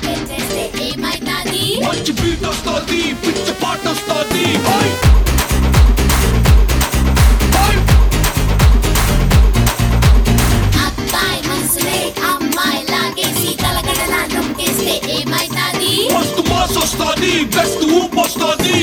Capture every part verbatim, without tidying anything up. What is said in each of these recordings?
పెట్టేస్తే ఏమైతాది? మంచి బీట్ వస్తుంది, పిచ్చి పాట వస్తుంది. అబ్బాయి మనసులే అమ్మాయి లాగేసి తలగడలా నొక్కేస్తే ఏమైతాది? మస్తు మాస్ వస్తుంది, బెస్ట్ ఊపు వస్తుంది.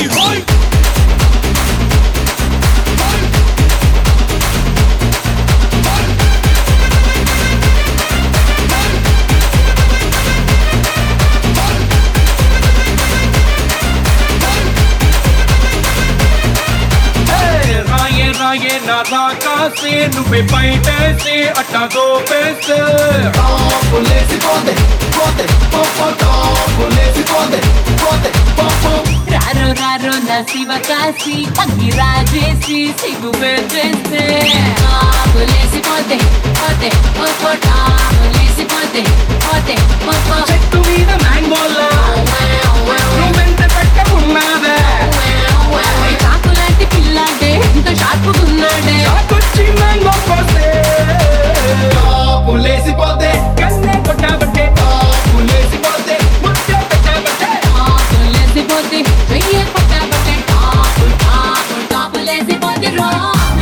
రాయే నా రాకాసే నువ్వే బయటేసి అట్టా దోపేస్తే టాపులేసి పోతే పోతే పోపో టాపులేసి పోతే పోతే పోపో. రారో రారో నా శివ కాసి అగ్గి రాజేసి సిగ్గు పెట్టేస్తే ఆపులేసి పోతే పోతే పోపో టాపులేసి పోతే పోతే పోపో. చెట్టు మీద మ్యాంగోలా నువ్వెంత పెట్టకున్నావే చాకులాంటి పిల్లాడే ఇంత షార్పుకున్నాడే చాకొచ్చి మ్యాంగో కోస్తే టాపులేసి పోతే కన్నే కొట్టాబట్టే టాపులేసి పోతే ముచ్చ పెట్టాబట్టే ఆపులేసి పోతే వెయ్యి పట్టాబట్టే టాపు టాపు టాపులేసి పోతే రో.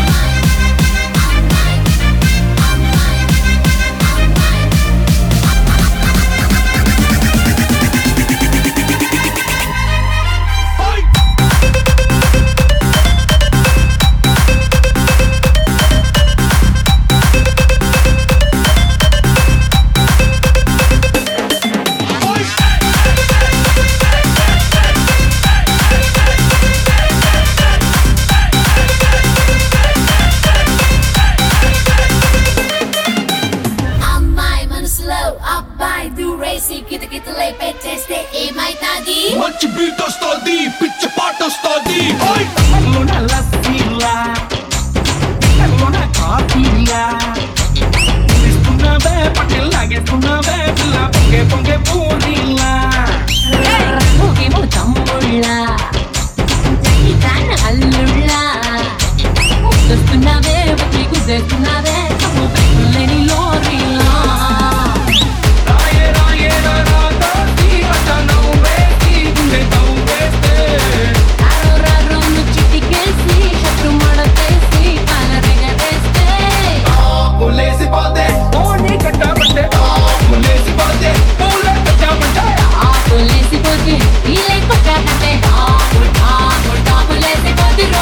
అబ్బాయి దూరేసి కితకితలై పెట్టేస్తే ఏమైతాది? మంచి బీట్ వస్తుంది, పిచ్చి పాట వస్తుంది. కళ్ళున లస్సీలా కళ్ళున కాఫీలా ఇస్తున్నావే పట్టెలు లాగేస్తున్నావే పిల్ల పొంగే పొంగే పూరీలా రంగుకేమో తమ్ముళ్ళ జైతాన అల్లుళ్ళ ముద్దస్తున్నావే వచ్చి గుద్దేస్తున్నావే తమ్ము పెట్టులేని లోరీలా. రాయే రాయే రా రాదాసి అట్ట నవ్వేసి గుండె తవ్వేస్తే రారో రారో చిటికేసి షట్టు మడతేసి కాలరెగరేస్తే టాపులేసి పోతే ఓని కట్టాబట్టే టాపులేసి పోతే పూల కట్టాబట్టే ఆపులేసి పోతే ఈలై కొట్టాబట్టే టాపు టాపు టాపులేసి పోతే రో.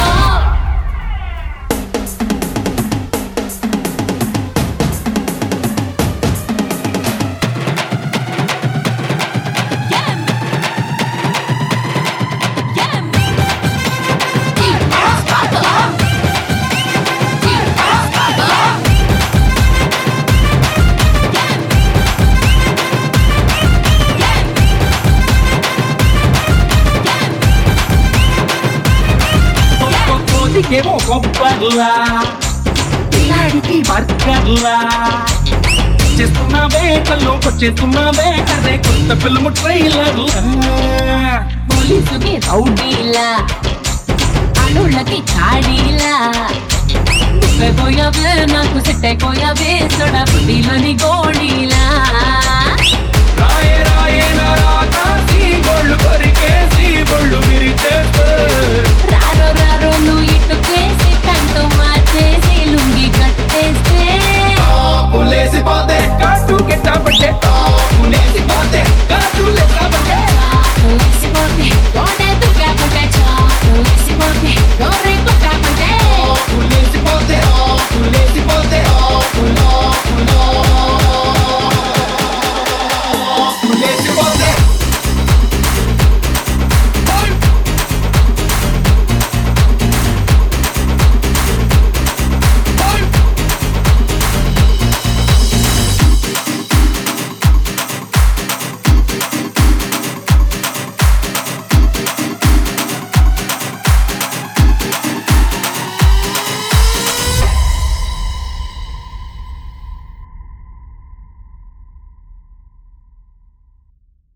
కోతికేమో కొబ్బర్లా పిల్లాడికి బర్గర్లా చేస్తున్నావే కల్లోకొచ్చేస్తున్నావే అదే కొత్త ఫిల్మ్ ట్రైలర్లా పోలీసుకి రౌడీలా అడుళ్ళకి చాడీలా పోయావే నాకు సెట్ అయిపోయావే సొడ బుడ్డిలోని గోడీలా. రాయే రాయే నా